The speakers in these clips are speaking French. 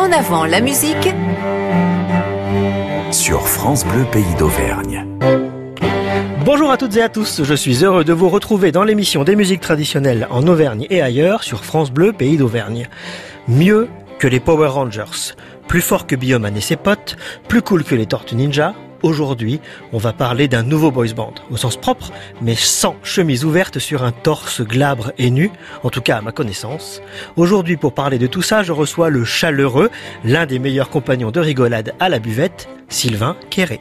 En avant la musique sur France Bleu Pays d'Auvergne. Bonjour à toutes et à tous, je suis heureux de vous retrouver dans l'émission des musiques traditionnelles en Auvergne et ailleurs sur France Bleu Pays d'Auvergne. Mieux que les Power Rangers, plus fort que Bioman et ses potes, plus cool que les Tortues Ninja. Aujourd'hui, on va parler d'un nouveau boys band, au sens propre, mais sans chemise ouverte sur un torse glabre et nu, en tout cas à ma connaissance. Aujourd'hui, pour parler de tout ça, je reçois le chaleureux, l'un des meilleurs compagnons de rigolade à la buvette, Sylvain Quéré.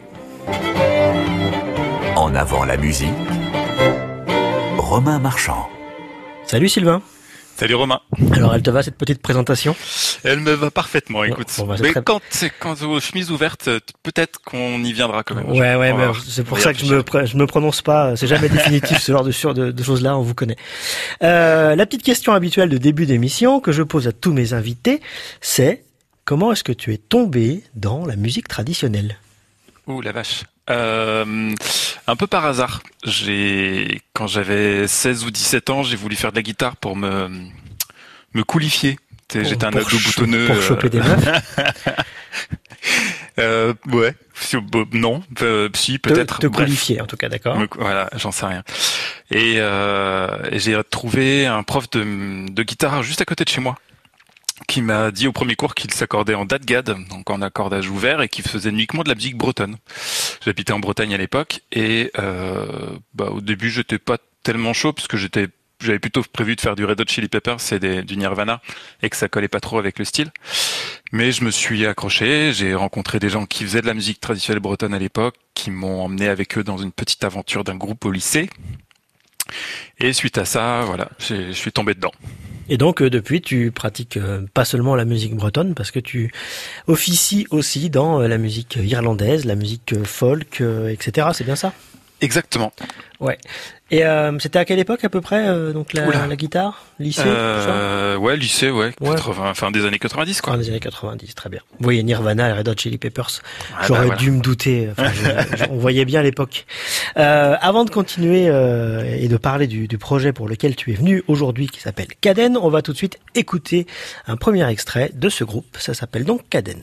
En avant la musique, Romain Marchand. Salut Sylvain. Salut Romain. Alors elle te va cette petite présentation ? Elle me va parfaitement, écoute. Bon, mais quand aux chemises ouvertes, peut-être qu'on y viendra quand même. Ouais, mais c'est pour ça que je me prononce pas. C'est jamais définitif ce genre de choses-là, on vous connaît. La petite question habituelle de début d'émission que je pose à tous mes invités, c'est comment est-ce que tu es tombé dans la musique traditionnelle ? Ouh la vache. Un peu par hasard. Quand j'avais 16 ou 17 ans, j'ai voulu faire de la guitare pour me coulifier. J'étais un ado boutonneux. Pour choper des meufs. Ouais. Non. Si, peut-être. Te coulifier, en tout cas, d'accord. Voilà, j'en sais rien. Et j'ai trouvé un prof de guitare juste à côté de chez moi, qui m'a dit au premier cours qu'il s'accordait en dadgad, donc en accordage ouvert, et qu'il faisait uniquement de la musique bretonne. J'habitais en Bretagne à l'époque, et au début j'étais pas tellement chaud, parce que j'avais plutôt prévu de faire du Red Hot Chili Peppers, du Nirvana, et que ça collait pas trop avec le style. Mais je me suis accroché, j'ai rencontré des gens qui faisaient de la musique traditionnelle bretonne à l'époque, qui m'ont emmené avec eux dans une petite aventure d'un groupe au lycée. Et suite à ça, voilà, je suis tombé dedans. Et donc, depuis, tu pratiques pas seulement la musique bretonne, parce que tu officies aussi dans la musique irlandaise, la musique folk, etc. C'est bien ça ? Exactement. Ouais. Et c'était à quelle époque à peu près donc la guitare, lycée, tout ça ? Ouais, lycée, ouais. 80, fin des années 90 quoi. Fin des années 90, très bien. Vous voyez Nirvana, Red Hot Chili Peppers. J'aurais dû me douter. Enfin, on voyait bien l'époque. Avant de continuer et de parler du projet pour lequel tu es venu aujourd'hui, qui s'appelle Caden, on va tout de suite écouter un premier extrait de ce groupe. Ça s'appelle donc Caden.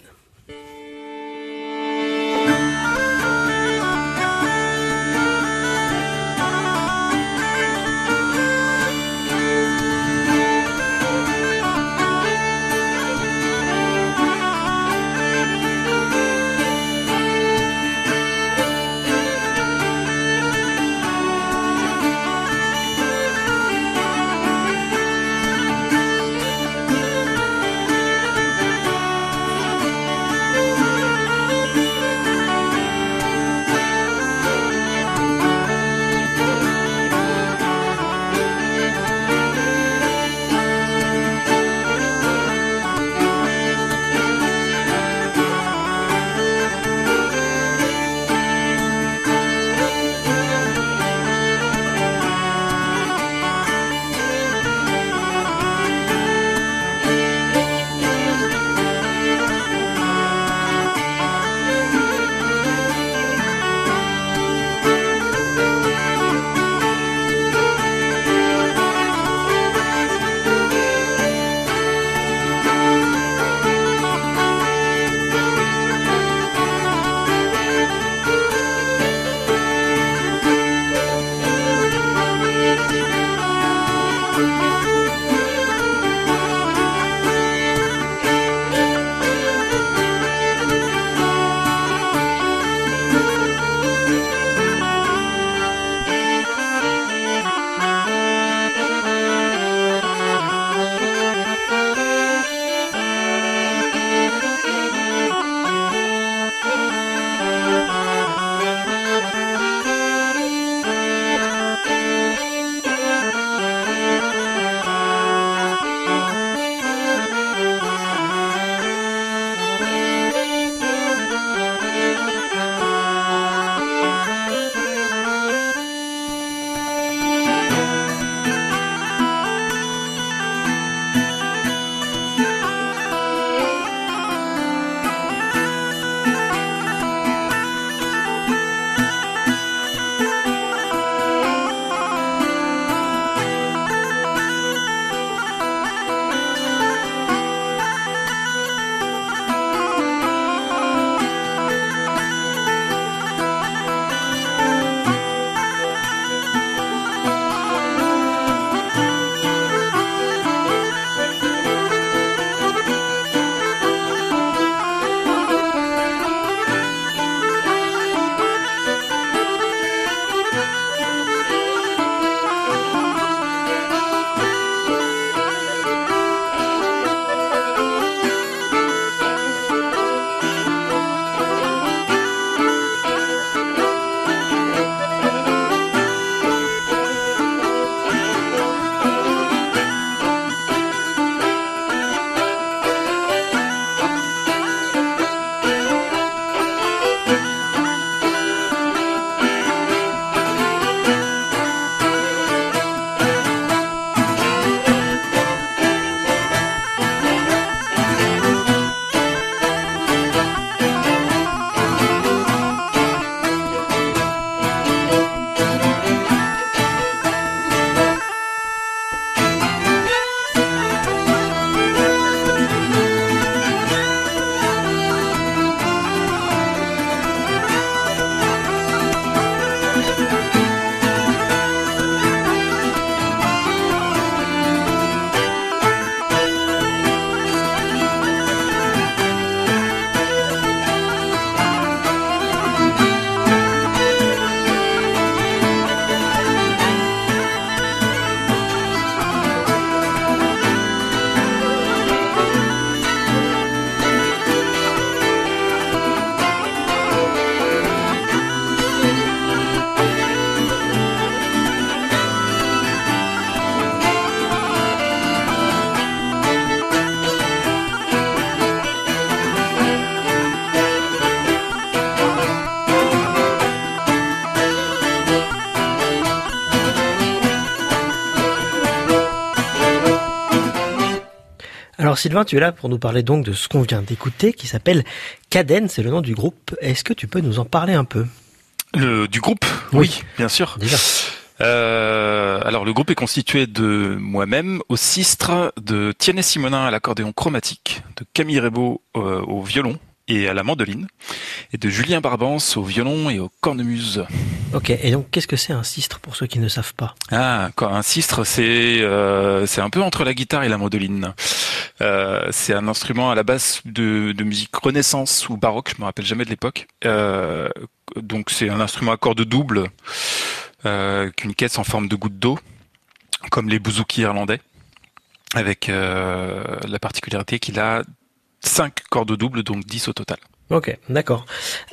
Alors Sylvain, tu es là pour nous parler donc de ce qu'on vient d'écouter, qui s'appelle Caden, c'est le nom du groupe. Est-ce que tu peux nous en parler un peu? Du groupe? Oui, bien sûr. déjà. Alors le groupe est constitué de moi-même au sistre, de Tiennet Simonin à l'accordéon chromatique, de Camille Rebaud au violon et à la mandoline, et de Julien Barbance au violon et au cornemuse. Ok, et donc qu'est-ce que c'est un sistre pour ceux qui ne savent pas? Ah, un sistre, c'est un peu entre la guitare et la mandoline. C'est un instrument à la base de musique Renaissance ou baroque, je me rappelle jamais de l'époque. Donc c'est un instrument à cordes doubles, qu'une caisse en forme de goutte d'eau, comme les bouzouki irlandais, avec la particularité qu'il a 5 cordes doubles, donc 10 au total. Ok, d'accord.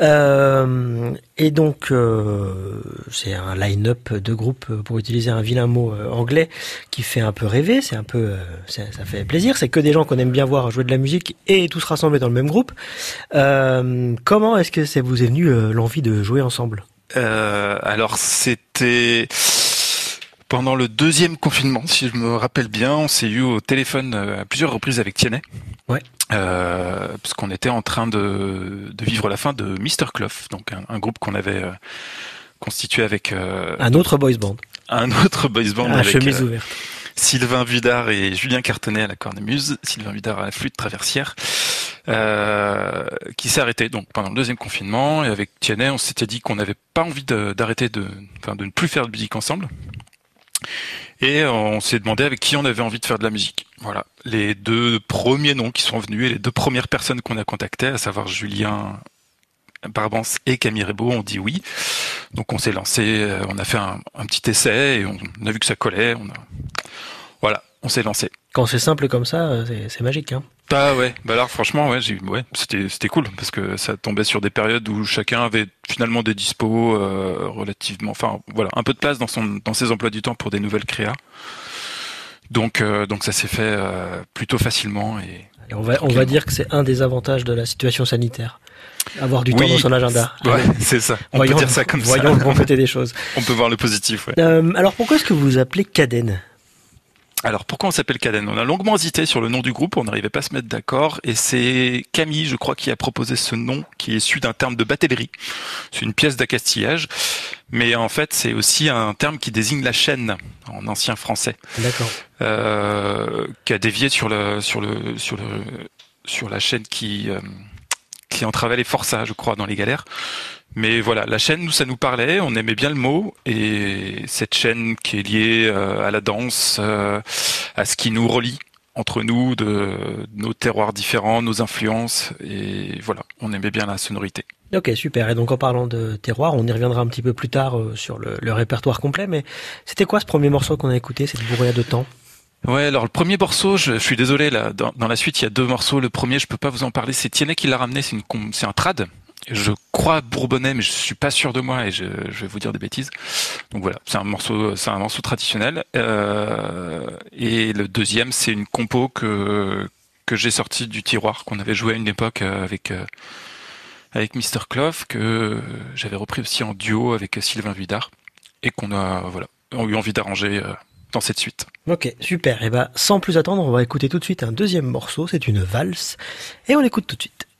Et donc, c'est un line-up de groupe, pour utiliser un vilain mot anglais, qui fait un peu rêver. C'est un peu, ça fait plaisir. C'est que des gens qu'on aime bien voir jouer de la musique et tous rassemblés dans le même groupe. Comment est-ce que ça vous est venu l'envie de jouer ensemble? Alors c'était pendant le deuxième confinement, si je me rappelle bien, on s'est eu au téléphone à plusieurs reprises avec Tiennet. Ouais. Parce qu'on était en train de vivre la fin de Mr. Clough, donc un groupe qu'on avait constitué avec Un autre boys band. un autre boys band À avec chemise ouverte. Sylvain Vuillard et Julien Cartonnet à la cornemuse, Sylvain Vuillard à la flûte traversière, qui s'est arrêté donc pendant le deuxième confinement. Et avec Tiennet, on s'était dit qu'on n'avait pas envie d'arrêter de ne plus faire de musique ensemble. Et on s'est demandé avec qui on avait envie de faire de la musique. Voilà, les deux premiers noms qui sont venus et les deux premières personnes qu'on a contactées, à savoir Julien Barbance et Camille Rebaud, ont dit oui. Donc on s'est lancé, on a fait un petit essai et on a vu que ça collait. Voilà, on s'est lancé. Quand c'est simple comme ça, c'est magique, hein. Ah ouais, bah alors franchement c'était cool parce que ça tombait sur des périodes où chacun avait finalement des dispos relativement, enfin voilà, un peu de place dans ses emplois du temps pour des nouvelles créas. Donc ça s'est fait plutôt facilement et On va dire que c'est un des avantages de la situation sanitaire. Avoir du temps dans son agenda. Ouais, Allez. c'est ça. On peut dire ça comme ça. Voyons le bon côté des choses. On peut voir le positif, ouais. Alors pourquoi est-ce que vous vous appelez Caden? Alors pourquoi on s'appelle Caden? On a longuement hésité sur le nom du groupe, on n'arrivait pas à se mettre d'accord, et c'est Camille, je crois, qui a proposé ce nom, qui est issu d'un terme de batellerie. C'est une pièce d'accastillage, mais en fait c'est aussi un terme qui désigne la chaîne en ancien français. D'accord. Qui a dévié sur la chaîne qui entravait les forçats, je crois, dans les galères. Mais voilà, la chaîne, nous, ça nous parlait, on aimait bien le mot, et cette chaîne qui est liée à la danse, à ce qui nous relie entre nous, de nos terroirs différents, nos influences, et voilà, on aimait bien la sonorité. Ok, super. Et donc en parlant de terroir, on y reviendra un petit peu plus tard sur le répertoire complet, mais c'était quoi ce premier morceau qu'on a écouté, cette bourriade de temps? Ouais, alors le premier morceau, je suis désolé, là, dans la suite, il y a deux morceaux. Le premier, je peux pas vous en parler, c'est Tiennet qui l'a ramené, c'est un trad. Je crois bourbonnais, mais je suis pas sûr de moi et je vais vous dire des bêtises. Donc voilà, c'est un morceau traditionnel. Et le deuxième, c'est une compo que j'ai sortie du tiroir, qu'on avait joué à une époque avec Mr. Clough, que j'avais repris aussi en duo avec Sylvain Vuillard et qu'on a eu envie d'arranger dans cette suite. Ok, super. Et bah, sans plus attendre, on va écouter tout de suite un deuxième morceau. C'est une valse et on l'écoute tout de suite.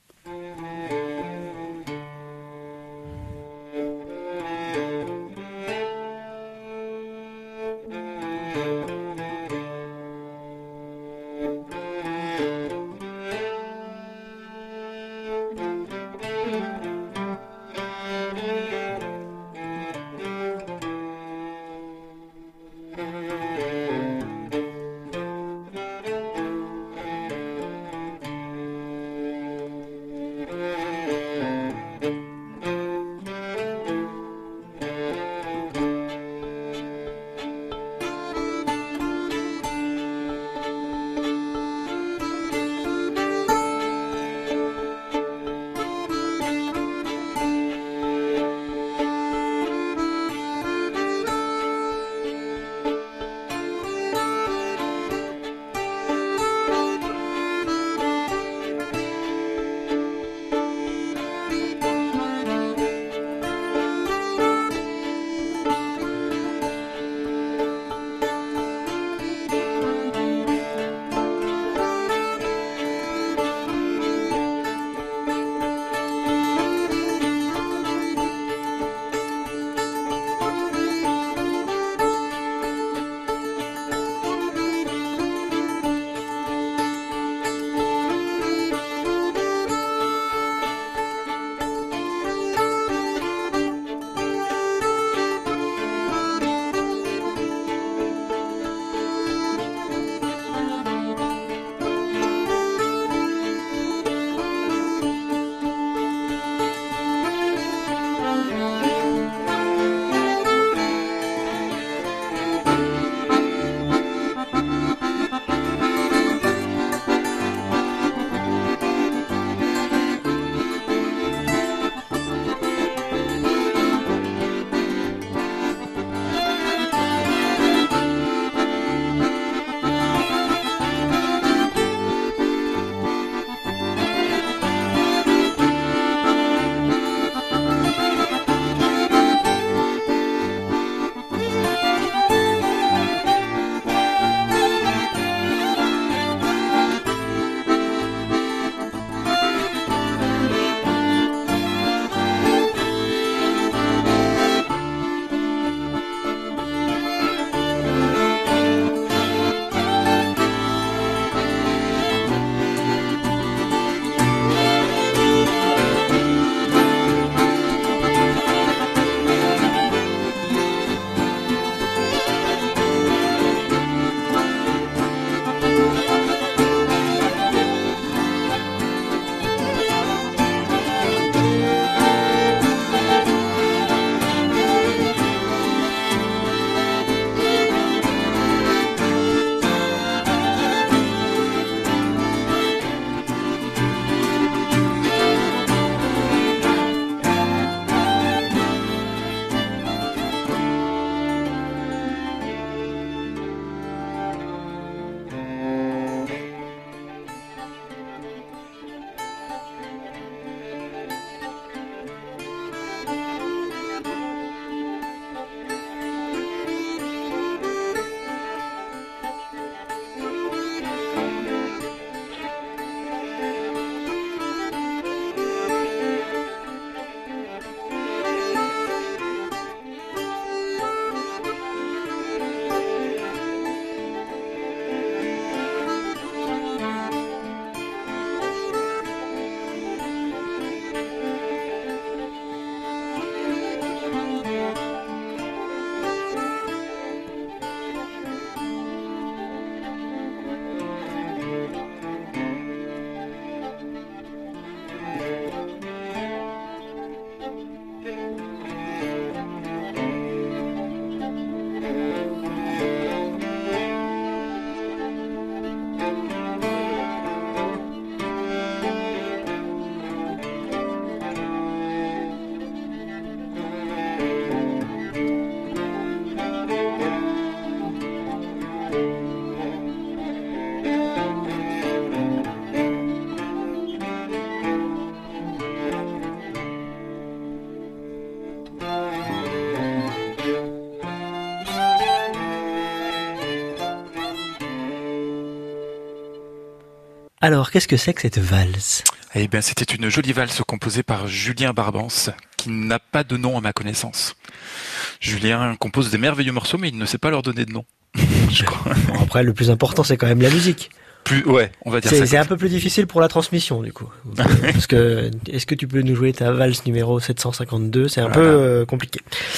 Alors, qu'est-ce que c'est que cette valse? Eh bien, c'était une jolie valse composée par Julien Barbance, qui n'a pas de nom à ma connaissance. Julien compose des merveilleux morceaux, mais il ne sait pas leur donner de nom. Je crois. Bon, après, le plus important, c'est quand même la musique. Ouais, on va dire ça. C'est un peu plus difficile pour la transmission, du coup. Parce que, est-ce que tu peux nous jouer ta valse numéro 752? C'est un peu compliqué.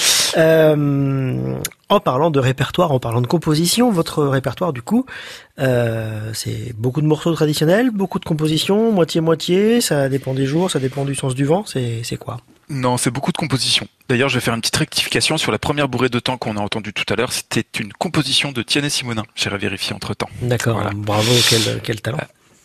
En parlant de répertoire, en parlant de composition, votre répertoire, du coup, c'est beaucoup de morceaux traditionnels, beaucoup de compositions, moitié-moitié, ça dépend des jours, ça dépend du sens du vent, c'est quoi? Non, c'est beaucoup de compositions. D'ailleurs, je vais faire une petite rectification sur la première bourrée de temps qu'on a entendue tout à l'heure. C'était une composition de Tiana Simonin. J'ai revérifié entre-temps. D'accord, Voilà. bravo, quel talent.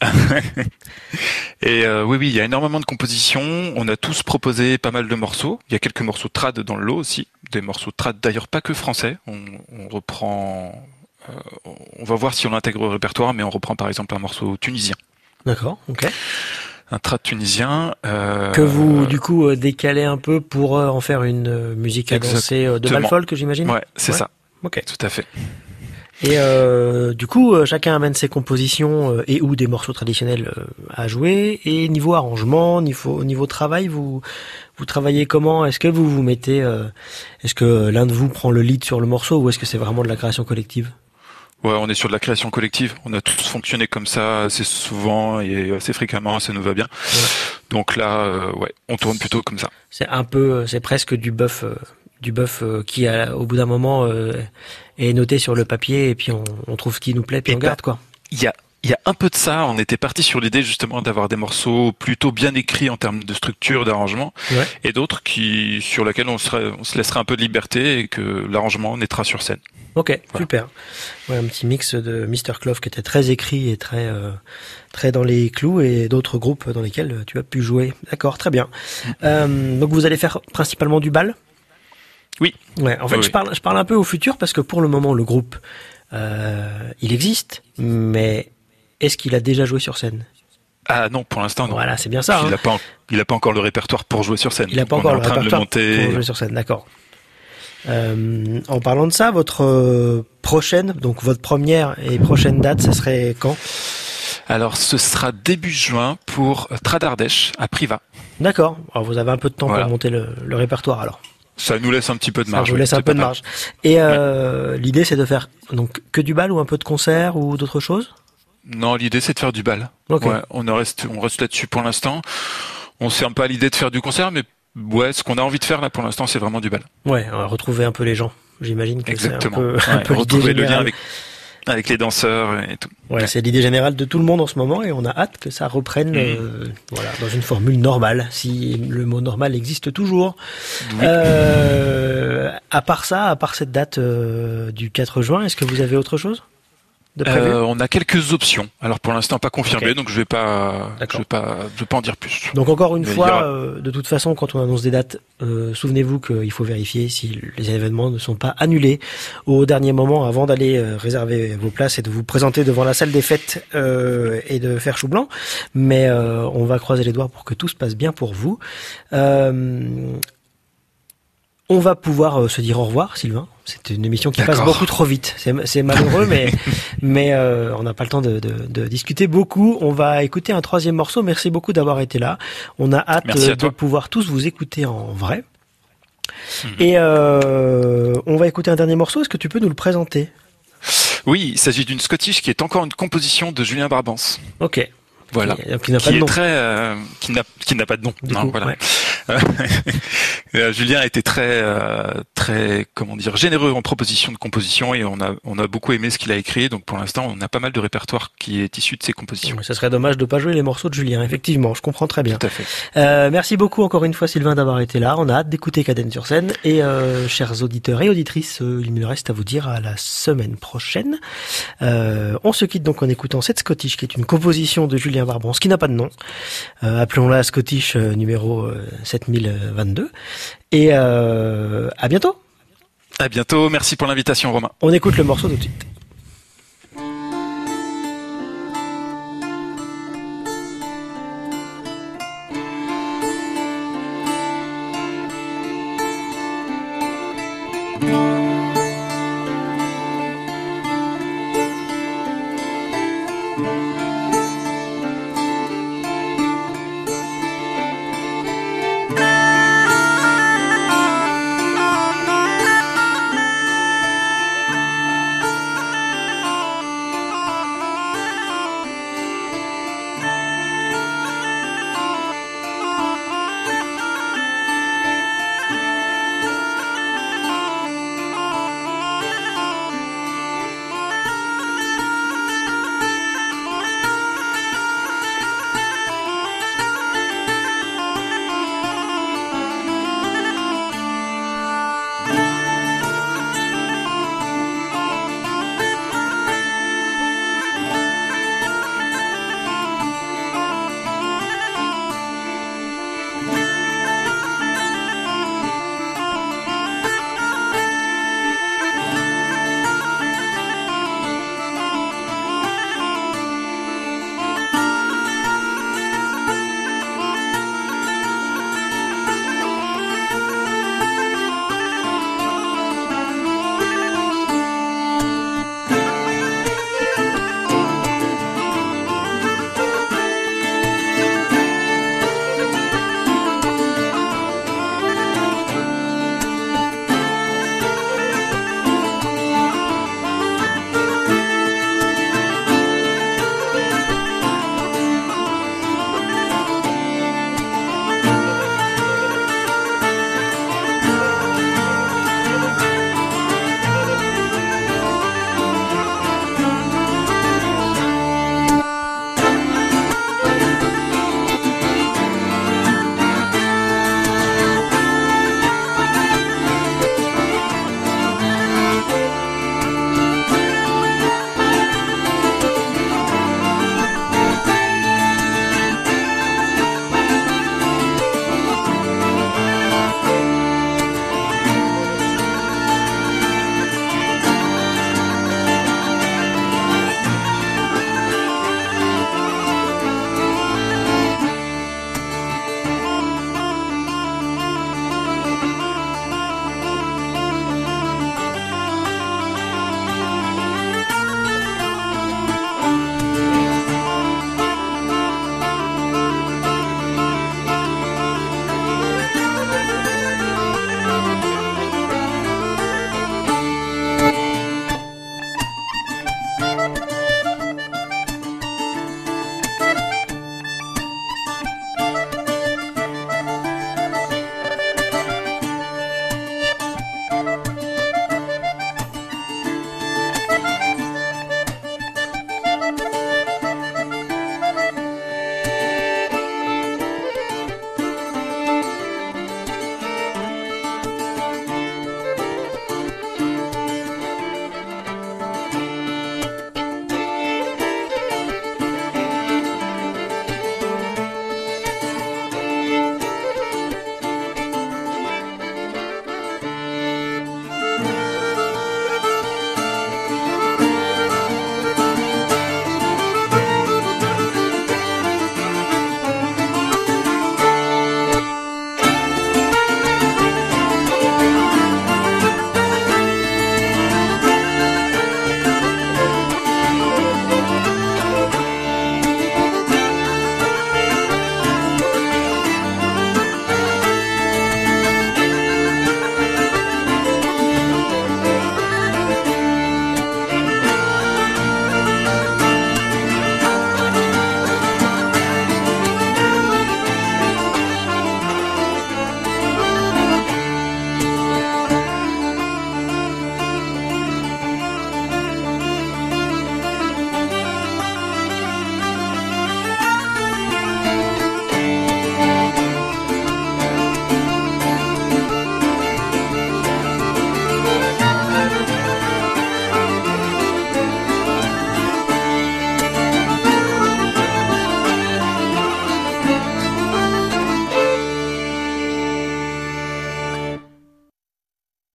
Et oui, il y a énormément de compositions. On a tous proposé pas mal de morceaux. Il y a quelques morceaux trad dans le lot aussi. Des morceaux trad d'ailleurs pas que français. On reprend... on va voir si on l'intègre au répertoire, mais on reprend par exemple un morceau tunisien. D'accord, ok. Un trad tunisien. Que vous, du coup, décalez un peu pour en faire une musique à danser de bal folk, j'imagine? Ouais, c'est ça. Ok. Tout à fait. Et du coup, chacun amène ses compositions et ou des morceaux traditionnels à jouer. Et niveau arrangement, niveau travail, vous travaillez comment? Est-ce que vous vous mettez, est-ce que l'un de vous prend le lead sur le morceau ou est-ce que c'est vraiment de la création collective? Ouais, on est sur de la création collective. On a tous fonctionné comme ça assez souvent et assez fréquemment, ça nous va bien. Ouais. Donc là, ouais, on tourne plutôt comme ça. C'est presque du bœuf qui au bout d'un moment est noté sur le papier et puis on trouve ce qui nous plaît puis on garde quoi. Il y a un peu de ça. On était parti sur l'idée justement d'avoir des morceaux plutôt bien écrits en termes de structure, d'arrangement, et d'autres sur lesquels on se laisserait un peu de liberté et que l'arrangement naîtra sur scène. Ok, voilà. Super. Ouais, un petit mix de Mr. Clove qui était très écrit et très dans les clous et d'autres groupes dans lesquels tu as pu jouer. D'accord, très bien. Donc vous allez faire principalement du bal? Oui. Ouais. En fait, oui. Je parle un peu au futur parce que pour le moment le groupe il existe, mais est-ce qu'il a déjà joué sur scène? Ah non, pour l'instant non. Voilà, c'est bien ça. Il a pas encore le répertoire pour jouer sur scène. Il a pas encore le répertoire pour jouer sur scène, d'accord. En parlant de ça, votre première et prochaine date, ça serait quand? Alors, ce sera début juin pour Tradardèche à Privas. D'accord. Alors, vous avez un peu de temps pour monter le répertoire alors. Ça nous laisse un petit peu de marge. Ça vous laisse un peu de marge. Et l'idée, c'est de faire donc que du bal ou un peu de concert ou d'autres choses? Non, l'idée, c'est de faire du bal. Okay. Ouais, on reste là-dessus pour l'instant. On se ferme pas à l'idée de faire du concert, mais ouais, ce qu'on a envie de faire là pour l'instant, c'est vraiment du bal. Ouais, retrouver un peu les gens. J'imagine que exactement. C'est un peu retrouver le lien avec les danseurs et tout. Ouais, c'est l'idée générale de tout le monde en ce moment et on a hâte que ça reprenne dans une formule normale, si le mot normal existe toujours. Oui. À part cette date du 4 juin, est-ce que vous avez autre chose de prévu? On a quelques options. Alors pour l'instant pas confirmées, donc je vais pas en dire plus. Donc encore une fois, de toute façon, quand on annonce des dates, souvenez-vous qu'il faut vérifier si les événements ne sont pas annulés au dernier moment avant d'aller réserver vos places et de vous présenter devant la salle des fêtes et de faire chou blanc. Mais on va croiser les doigts pour que tout se passe bien pour vous. On va pouvoir se dire au revoir, Sylvain. C'est une émission qui passe beaucoup trop vite. C'est malheureux, mais on n'a pas le temps de discuter beaucoup. On va écouter un troisième morceau. Merci beaucoup d'avoir été là. On a hâte de pouvoir tous vous écouter en vrai. Et on va écouter un dernier morceau. Est-ce que tu peux nous le présenter? Oui, il s'agit d'une Scottish qui est encore une composition de Julien Barbance. Ok. Voilà. Qui n'a pas de nom. Qui n'a pas de nom. Non, coup, voilà. Ouais. Julien a été très généreux en proposition de composition et on a beaucoup aimé ce qu'il a écrit. Donc pour l'instant, on a pas mal de répertoire qui est issu de ses compositions. Ça serait dommage de pas jouer les morceaux de Julien. Effectivement, je comprends très bien. Tout à fait. Merci beaucoup encore une fois, Sylvain, d'avoir été là. On a hâte d'écouter Cadence sur scène et chers auditeurs et auditrices, il me reste à vous dire à la semaine prochaine. On se quitte donc en écoutant cette Scottish qui est une composition de Julien Barbance qui n'a pas de nom. Appelons-la Scottish numéro 7022. Et à bientôt. À bientôt. Merci pour l'invitation, Romain. On écoute le morceau tout de suite.